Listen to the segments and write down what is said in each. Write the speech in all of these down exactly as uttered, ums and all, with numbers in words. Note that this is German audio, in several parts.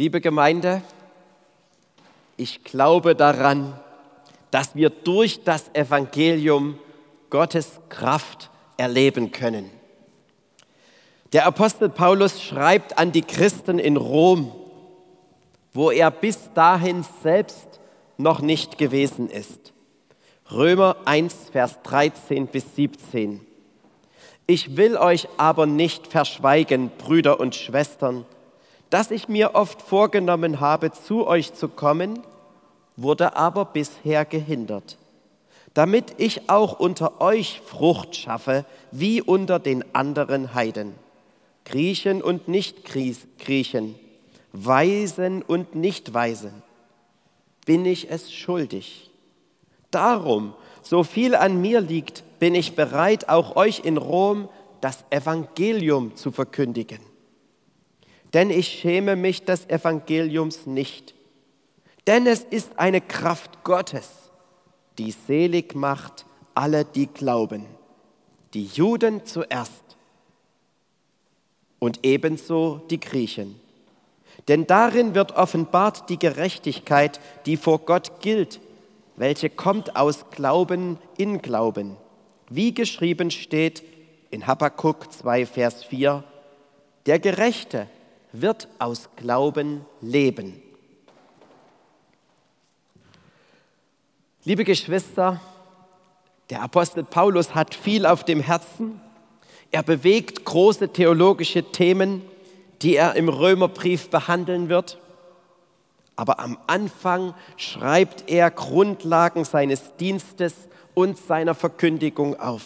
Liebe Gemeinde, ich glaube daran, dass wir durch das Evangelium Gottes Kraft erleben können. Der Apostel Paulus schreibt an die Christen in Rom, wo er bis dahin selbst noch nicht gewesen ist. Römer eins, Vers dreizehn bis siebzehn. Ich will euch aber nicht verschweigen, Brüder und Schwestern, dass ich mir oft vorgenommen habe, zu euch zu kommen, wurde aber bisher gehindert, damit ich auch unter euch Frucht schaffe, wie unter den anderen Heiden, Griechen und Nicht-Griechen, Weisen und Nicht-Weisen, bin ich es schuldig. Darum, so viel an mir liegt, bin ich bereit, auch euch in Rom das Evangelium zu verkündigen. Denn ich schäme mich des Evangeliums nicht, denn es ist eine Kraft Gottes, die selig macht alle, die glauben, die Juden zuerst und ebenso die Griechen. Denn darin wird offenbart die Gerechtigkeit, die vor Gott gilt, welche kommt aus Glauben in Glauben. Wie geschrieben steht in Habakuk zwei, Vers vier, der Gerechte wird aus Glauben leben. Liebe Geschwister, der Apostel Paulus hat viel auf dem Herzen. Er bewegt große theologische Themen, die er im Römerbrief behandeln wird. Aber am Anfang schreibt er Grundlagen seines Dienstes und seiner Verkündigung auf.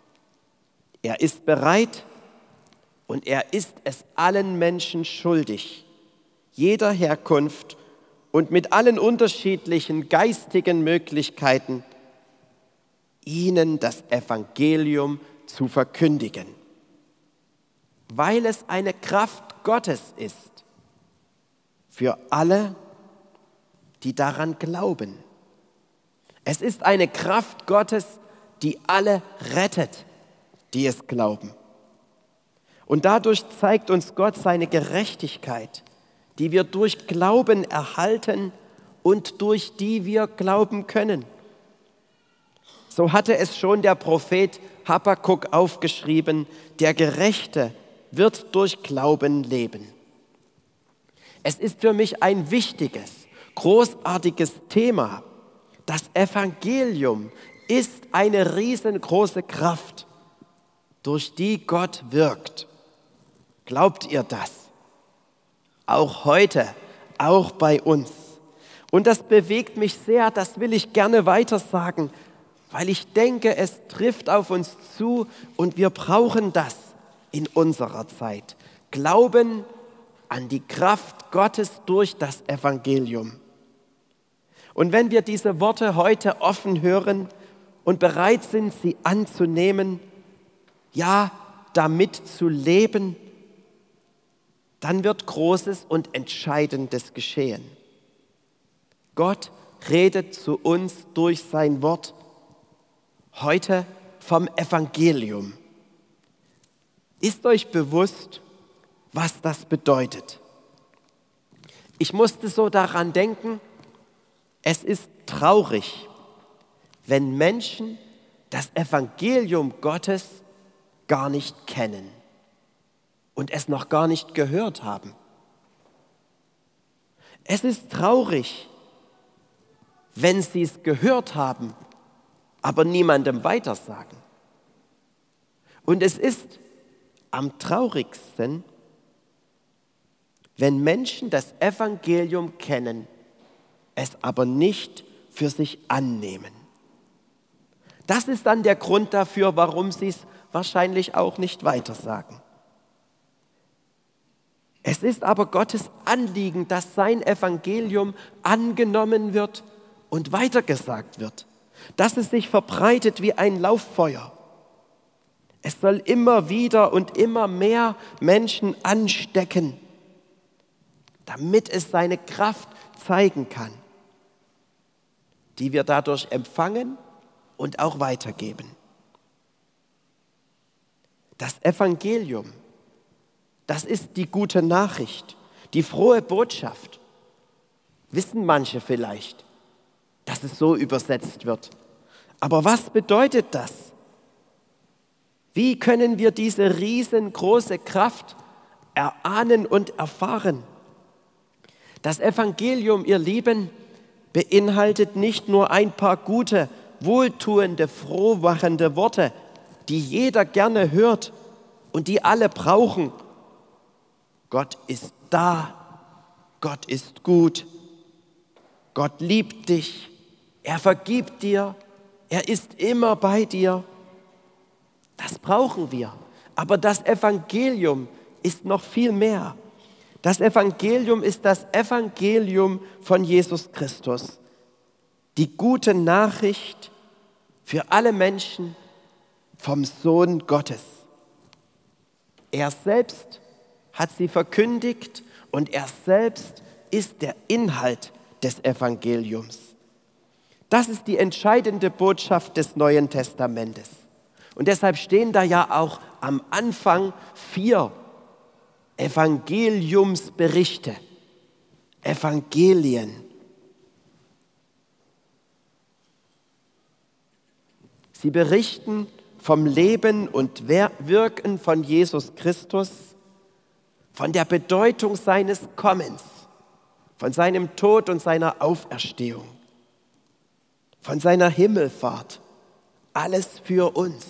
Er ist bereit und er ist es allen Menschen schuldig, jeder Herkunft und mit allen unterschiedlichen geistigen Möglichkeiten, ihnen das Evangelium zu verkündigen, weil es eine Kraft Gottes ist für alle, die daran glauben. Es ist eine Kraft Gottes, die alle rettet, die es glauben. Und dadurch zeigt uns Gott seine Gerechtigkeit, die wir durch Glauben erhalten und durch die wir glauben können. So hatte es schon der Prophet Habakuk aufgeschrieben, der Gerechte wird durch Glauben leben. Es ist für mich ein wichtiges, großartiges Thema. Das Evangelium ist eine riesengroße Kraft, durch die Gott wirkt. Glaubt ihr das? Auch heute, auch bei uns. Und das bewegt mich sehr, das will ich gerne weiter sagen, weil ich denke, es trifft auf uns zu und wir brauchen das in unserer Zeit. Glauben an die Kraft Gottes durch das Evangelium. Und wenn wir diese Worte heute offen hören und bereit sind, sie anzunehmen, ja, damit zu leben, dann wird Großes und Entscheidendes geschehen. Gott redet zu uns durch sein Wort heute vom Evangelium. Ist euch bewusst, was das bedeutet? Ich musste so daran denken, es ist traurig, wenn Menschen das Evangelium Gottes gar nicht kennen und es noch gar nicht gehört haben. Es ist traurig, wenn sie es gehört haben, aber niemandem weitersagen. Und es ist am traurigsten, wenn Menschen das Evangelium kennen, es aber nicht für sich annehmen. Das ist dann der Grund dafür, warum sie es wahrscheinlich auch nicht weitersagen. Es ist aber Gottes Anliegen, dass sein Evangelium angenommen wird und weitergesagt wird, dass es sich verbreitet wie ein Lauffeuer. Es soll immer wieder und immer mehr Menschen anstecken, damit es seine Kraft zeigen kann, die wir dadurch empfangen und auch weitergeben. Das Evangelium, das ist die gute Nachricht. Die frohe Botschaft, wissen manche vielleicht, dass es so übersetzt wird. Aber was bedeutet das? Wie können wir diese riesengroße Kraft erahnen und erfahren? Das Evangelium, ihr Lieben, beinhaltet nicht nur ein paar gute, wohltuende, frohmachende Worte, die jeder gerne hört und die alle brauchen. Gott ist da, Gott ist gut, Gott liebt dich, er vergibt dir, er ist immer bei dir. Das brauchen wir. Aber das Evangelium ist noch viel mehr. Das Evangelium ist das Evangelium von Jesus Christus. Die gute Nachricht für alle Menschen vom Sohn Gottes. Er selbst hat sie verkündigt und er selbst ist der Inhalt des Evangeliums. Das ist die entscheidende Botschaft des Neuen Testamentes. Und deshalb stehen da ja auch am Anfang vier Evangeliumsberichte, Evangelien. Sie berichten vom Leben und Wirken von Jesus Christus, von der Bedeutung seines Kommens, von seinem Tod und seiner Auferstehung, von seiner Himmelfahrt. Alles für uns.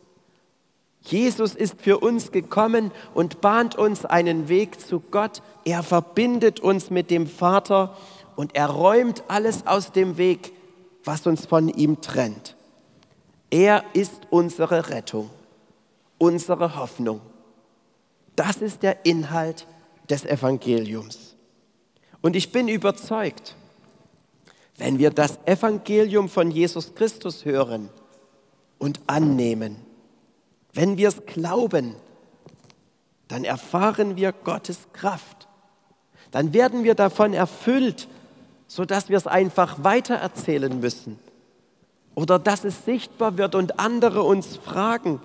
Jesus ist für uns gekommen und bahnt uns einen Weg zu Gott. Er verbindet uns mit dem Vater und er räumt alles aus dem Weg, was uns von ihm trennt. Er ist unsere Rettung, unsere Hoffnung. Das ist der Inhalt des Evangeliums. Und ich bin überzeugt, wenn wir das Evangelium von Jesus Christus hören und annehmen, wenn wir es glauben, dann erfahren wir Gottes Kraft. Dann werden wir davon erfüllt, sodass wir es einfach weitererzählen müssen. Oder dass es sichtbar wird und andere uns fragen,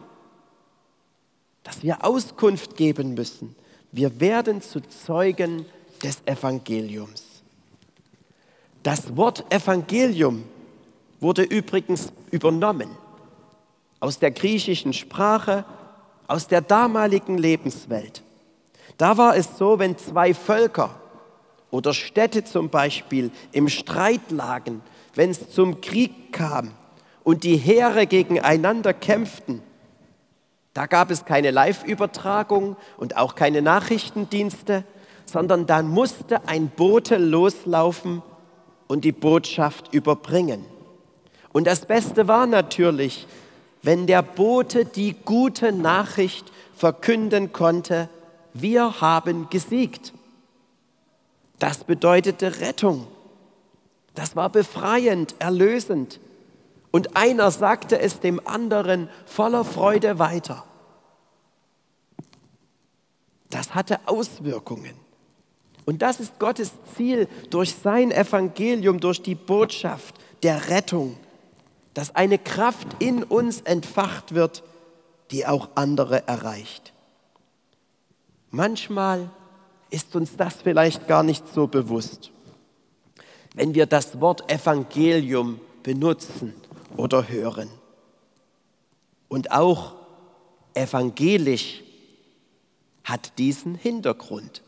dass wir Auskunft geben müssen. Wir werden zu Zeugen des Evangeliums. Das Wort Evangelium wurde übrigens übernommen aus der griechischen Sprache, aus der damaligen Lebenswelt. Da war es so, wenn zwei Völker oder Städte zum Beispiel im Streit lagen, wenn es zum Krieg kam und die Heere gegeneinander kämpften, da gab es keine Live-Übertragung und auch keine Nachrichtendienste, sondern dann musste ein Bote loslaufen und die Botschaft überbringen. Und das Beste war natürlich, wenn der Bote die gute Nachricht verkünden konnte, wir haben gesiegt. Das bedeutete Rettung. Das war befreiend, erlösend. Und einer sagte es dem anderen voller Freude weiter. Das hatte Auswirkungen. Und das ist Gottes Ziel durch sein Evangelium, durch die Botschaft der Rettung, dass eine Kraft in uns entfacht wird, die auch andere erreicht. Manchmal ist uns das vielleicht gar nicht so bewusst, wenn wir das Wort Evangelium benutzen oder hören. Und auch evangelisch hat diesen Hintergrund.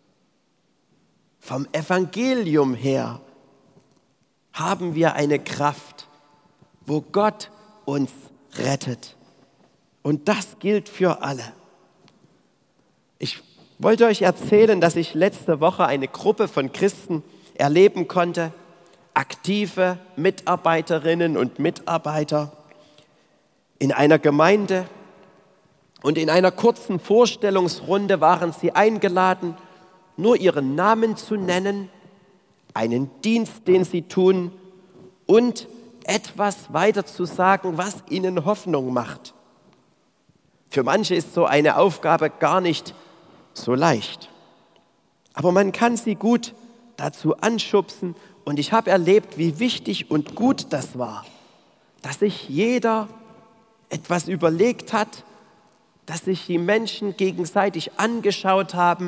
Vom Evangelium her haben wir eine Kraft, wo Gott uns rettet. Und das gilt für alle. Ich wollte euch erzählen, dass ich letzte Woche eine Gruppe von Christen erleben konnte, aktive Mitarbeiterinnen und Mitarbeiter in einer Gemeinde. Und in einer kurzen Vorstellungsrunde waren sie eingeladen, nur ihren Namen zu nennen, einen Dienst, den sie tun und etwas weiter zu sagen, was ihnen Hoffnung macht. Für manche ist so eine Aufgabe gar nicht so leicht. Aber man kann sie gut dazu anschubsen und ich habe erlebt, wie wichtig und gut das war, dass sich jeder etwas überlegt hat, dass sich die Menschen gegenseitig angeschaut haben,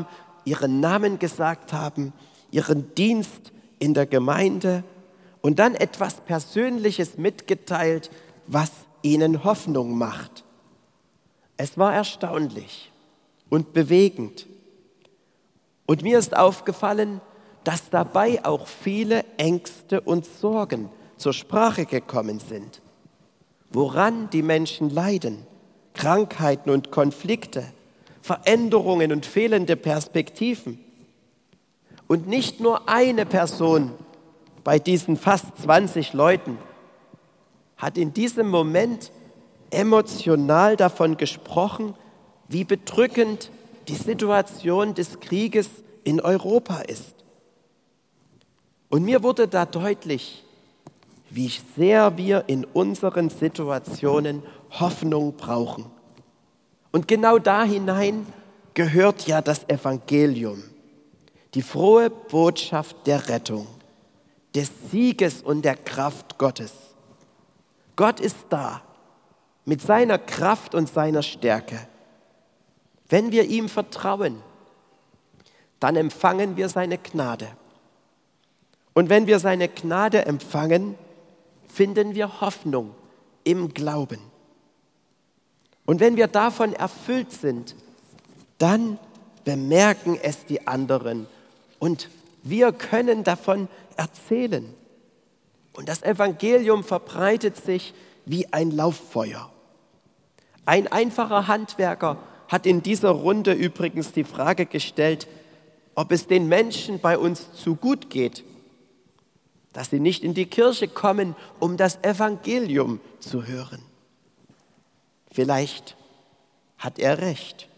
ihren Namen gesagt haben, ihren Dienst in der Gemeinde und dann etwas Persönliches mitgeteilt, was ihnen Hoffnung macht. Es war erstaunlich und bewegend. Und mir ist aufgefallen, dass dabei auch viele Ängste und Sorgen zur Sprache gekommen sind. Woran die Menschen leiden, Krankheiten und Konflikte, Veränderungen und fehlende Perspektiven. Und nicht nur eine Person bei diesen fast zwanzig Leuten hat in diesem Moment emotional davon gesprochen, wie bedrückend die Situation des Krieges in Europa ist. Und mir wurde da deutlich, wie sehr wir in unseren Situationen Hoffnung brauchen. Und genau da hinein gehört ja das Evangelium, die frohe Botschaft der Rettung, des Sieges und der Kraft Gottes. Gott ist da mit seiner Kraft und seiner Stärke. Wenn wir ihm vertrauen, dann empfangen wir seine Gnade. Und wenn wir seine Gnade empfangen, finden wir Hoffnung im Glauben. Und wenn wir davon erfüllt sind, dann bemerken es die anderen und wir können davon erzählen. Und das Evangelium verbreitet sich wie ein Lauffeuer. Ein einfacher Handwerker hat in dieser Runde übrigens die Frage gestellt, ob es den Menschen bei uns zu gut geht, dass sie nicht in die Kirche kommen, um das Evangelium zu hören. Vielleicht hat er recht.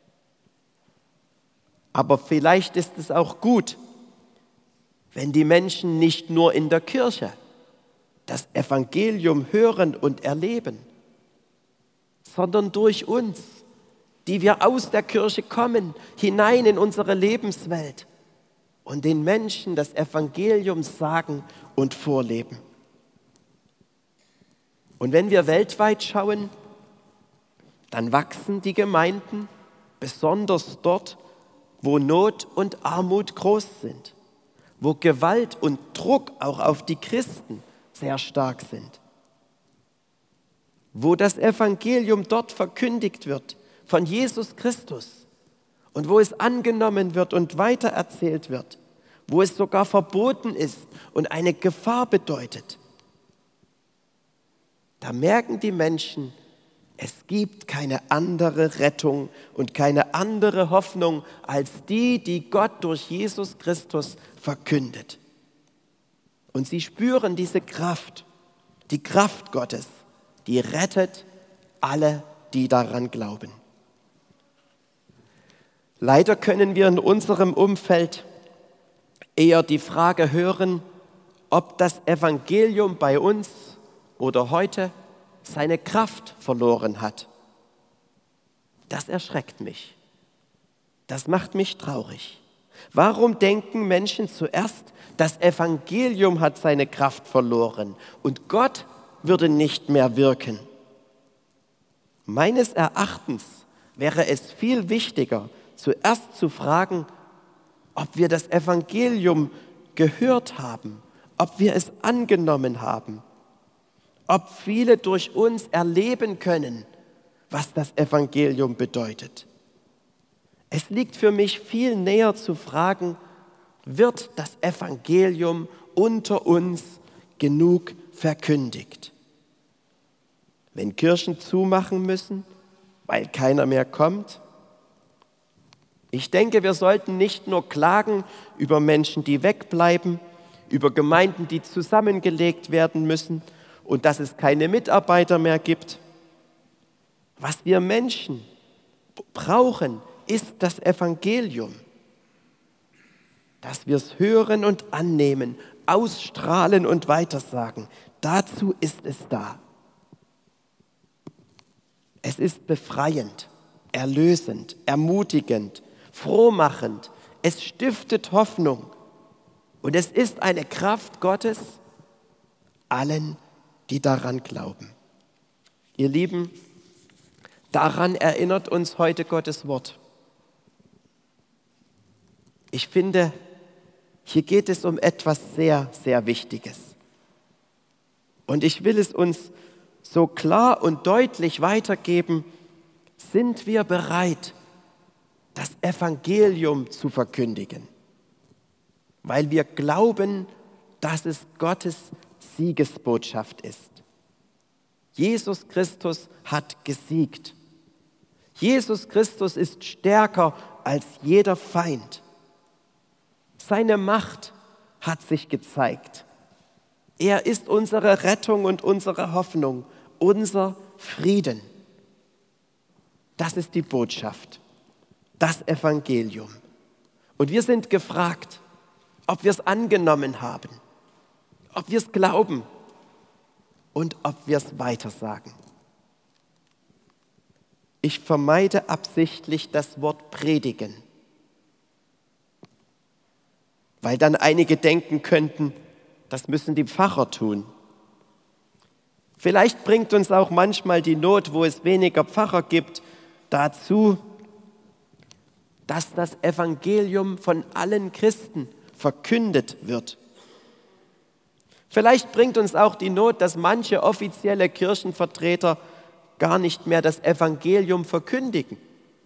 Aber vielleicht ist es auch gut, wenn die Menschen nicht nur in der Kirche das Evangelium hören und erleben, sondern durch uns, die wir aus der Kirche kommen, hinein in unsere Lebenswelt und den Menschen das Evangelium sagen und vorleben. Und wenn wir weltweit schauen, dann wachsen die Gemeinden, besonders dort, wo Not und Armut groß sind, wo Gewalt und Druck auch auf die Christen sehr stark sind, wo das Evangelium dort verkündigt wird von Jesus Christus und wo es angenommen wird und weitererzählt wird, wo es sogar verboten ist und eine Gefahr bedeutet. Da merken die Menschen, es gibt keine andere Rettung und keine andere Hoffnung als die, die Gott durch Jesus Christus verkündet. Und sie spüren diese Kraft, die Kraft Gottes, die rettet alle, die daran glauben. Leider können wir in unserem Umfeld eher die Frage hören, ob das Evangelium bei uns oder heute seine Kraft verloren hat. Das erschreckt mich. Das macht mich traurig. Warum denken Menschen zuerst, das Evangelium hat seine Kraft verloren und Gott würde nicht mehr wirken? Meines Erachtens wäre es viel wichtiger, zuerst zu fragen, ob wir das Evangelium gehört haben, ob wir es angenommen haben, ob viele durch uns erleben können, was das Evangelium bedeutet. Es liegt für mich viel näher zu fragen, wird das Evangelium unter uns genug verkündigt? Wenn Kirchen zumachen müssen, weil keiner mehr kommt? Ich denke, wir sollten nicht nur klagen über Menschen, die wegbleiben, über Gemeinden, die zusammengelegt werden müssen und dass es keine Mitarbeiter mehr gibt. Was wir Menschen brauchen, ist das Evangelium. Dass wir es hören und annehmen, ausstrahlen und weitersagen. Dazu ist es da. Es ist befreiend, erlösend, ermutigend, frohmachend. Es stiftet Hoffnung. Und es ist eine Kraft Gottes allen, die daran glauben. Ihr Lieben, daran erinnert uns heute Gottes Wort. ich finde, hier geht es um etwas sehr, sehr Wichtiges. Und ich will es uns so klar und deutlich weitergeben: Sind wir bereit, das Evangelium zu verkündigen? Weil wir glauben, dass es Gottes Siegesbotschaft ist. Jesus Christus hat gesiegt. Jesus Christus ist stärker als jeder Feind. Seine Macht hat sich gezeigt. Er ist unsere Rettung und unsere Hoffnung, unser Frieden. Das ist die Botschaft, das Evangelium. Und wir sind gefragt, ob wir es angenommen haben, ob wir es glauben und ob wir es weitersagen. Ich vermeide absichtlich das Wort predigen, weil dann einige denken könnten, das müssen die Pfarrer tun. Vielleicht bringt uns auch manchmal die Not, wo es weniger Pfarrer gibt, dazu, dass das Evangelium von allen Christen verkündet wird. Vielleicht bringt uns auch die Not, dass manche offizielle Kirchenvertreter gar nicht mehr das Evangelium verkündigen.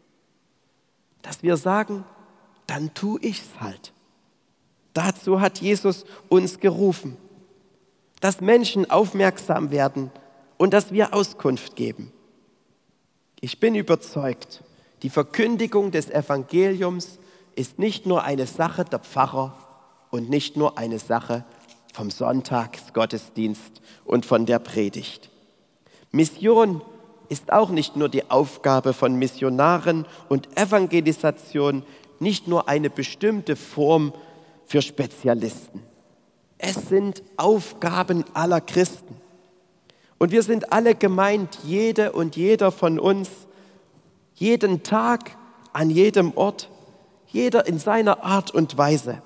Dass wir sagen, dann tue ich's halt. Dazu hat Jesus uns gerufen, dass Menschen aufmerksam werden und dass wir Auskunft geben. Ich bin überzeugt, die Verkündigung des Evangeliums ist nicht nur eine Sache der Pfarrer und nicht nur eine Sache vom Sonntagsgottesdienst und von der Predigt. Mission ist auch nicht nur die Aufgabe von Missionaren und Evangelisation, nicht nur eine bestimmte Form für Spezialisten. Es sind Aufgaben aller Christen. Und wir sind alle gemeint, jede und jeder von uns, jeden Tag, an jedem Ort, jeder in seiner Art und Weise.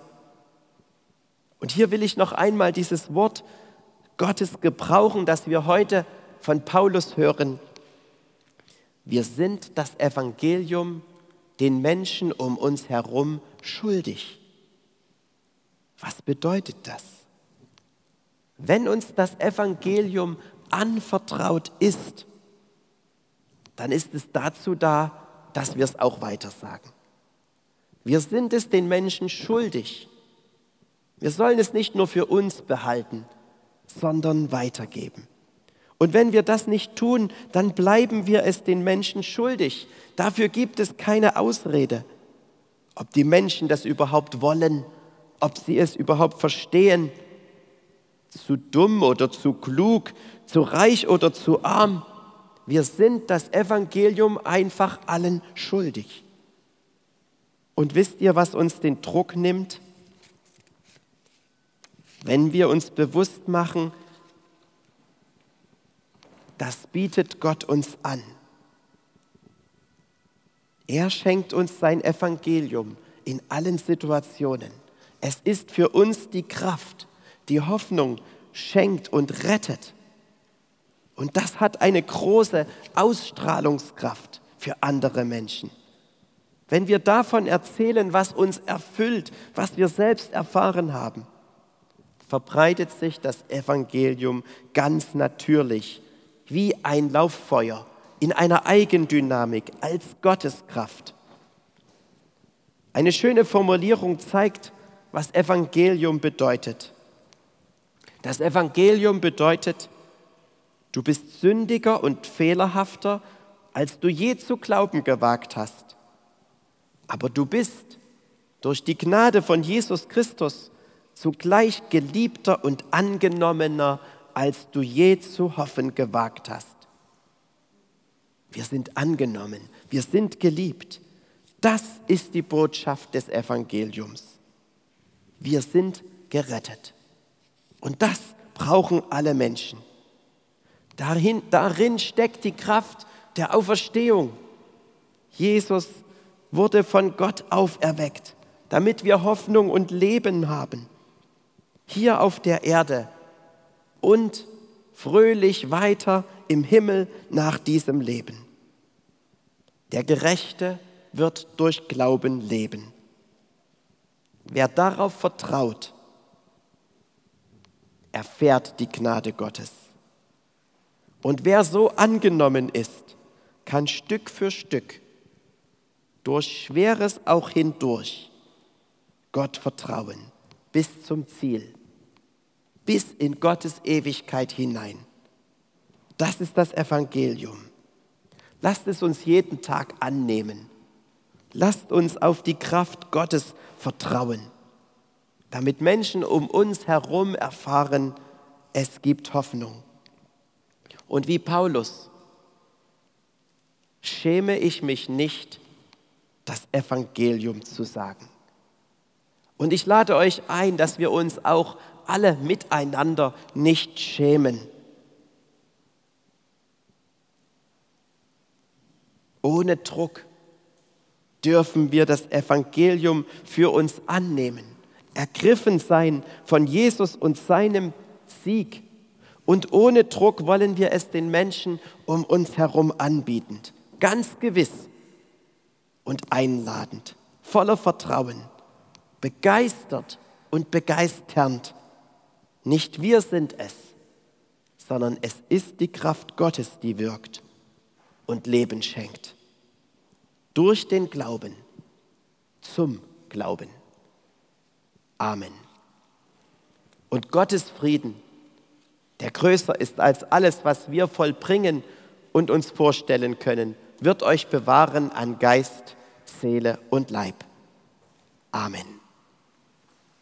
Und hier will ich noch einmal dieses Wort Gottes gebrauchen, das wir heute von Paulus hören. Wir sind das Evangelium den Menschen um uns herum schuldig. Was bedeutet das? Wenn uns das Evangelium anvertraut ist, dann ist es dazu da, dass wir es auch weitersagen. Wir sind es den Menschen schuldig. Wir sollen es nicht nur für uns behalten, sondern weitergeben. Und wenn wir das nicht tun, dann bleiben wir es den Menschen schuldig. Dafür gibt es keine Ausrede. Ob die Menschen das überhaupt wollen, ob sie es überhaupt verstehen, zu dumm oder zu klug, zu reich oder zu arm. Wir sind das Evangelium einfach allen schuldig. Und wisst ihr, was uns den Druck nimmt? Wenn wir uns bewusst machen, das bietet Gott uns an. Er schenkt uns sein Evangelium in allen Situationen. Es ist für uns die Kraft, die Hoffnung schenkt und rettet. Und das hat eine große Ausstrahlungskraft für andere Menschen. Wenn wir davon erzählen, was uns erfüllt, was wir selbst erfahren haben, verbreitet sich das Evangelium ganz natürlich, wie ein Lauffeuer, in einer Eigendynamik, als Gotteskraft. Eine schöne Formulierung zeigt, was Evangelium bedeutet. Das Evangelium bedeutet, du bist sündiger und fehlerhafter, als du je zu glauben gewagt hast. Aber du bist durch die Gnade von Jesus Christus zugleich geliebter und angenommener, als du je zu hoffen gewagt hast. Wir sind angenommen, wir sind geliebt. Das ist die Botschaft des Evangeliums. Wir sind gerettet. Und das brauchen alle Menschen. Darin, darin steckt die Kraft der Auferstehung. Jesus wurde von Gott auferweckt, damit wir Hoffnung und Leben haben. Hier auf der Erde und fröhlich weiter im Himmel nach diesem Leben. Der Gerechte wird durch Glauben leben. Wer darauf vertraut, erfährt die Gnade Gottes. Und wer so angenommen ist, kann Stück für Stück, durch Schweres auch hindurch, Gott vertrauen, bis zum Ziel, bis in Gottes Ewigkeit hinein. Das ist das Evangelium. Lasst es uns jeden Tag annehmen. Lasst uns auf die Kraft Gottes vertrauen, damit Menschen um uns herum erfahren, es gibt Hoffnung. Und wie Paulus schäme ich mich nicht, das Evangelium zu sagen. Und ich lade euch ein, dass wir uns auch alle miteinander nicht schämen. Ohne Druck dürfen wir das Evangelium für uns annehmen, ergriffen sein von Jesus und seinem Sieg. Und ohne Druck wollen wir es den Menschen um uns herum anbieten. Ganz gewiss und einladend, voller Vertrauen, begeistert und begeisternd. Nicht wir sind es, sondern es ist die Kraft Gottes, die wirkt und Leben schenkt. Durch den Glauben, zum Glauben. Amen. Und Gottes Frieden, der größer ist als alles, was wir vollbringen und uns vorstellen können, wird euch bewahren an Geist, Seele und Leib. Amen.